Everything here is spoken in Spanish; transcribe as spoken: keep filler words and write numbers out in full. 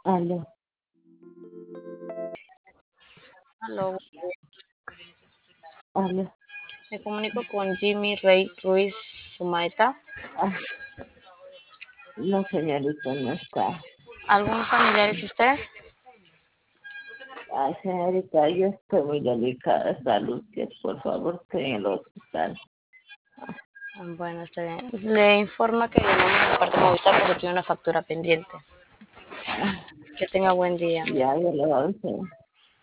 Aló, Aló, aló. me comunico con Jimmy Rey Ruiz Sumaeta. Ah, no, señorita, no está. ¿Algún familiar es usted? Ay, señorita, yo estoy muy delicada de salud, que por favor esté en el hospital. Bueno, está bien. Le informa que llamamos de parte de Movistar porque tiene una factura pendiente. Ah, Que tenga buen día. ya, ya lo avisé.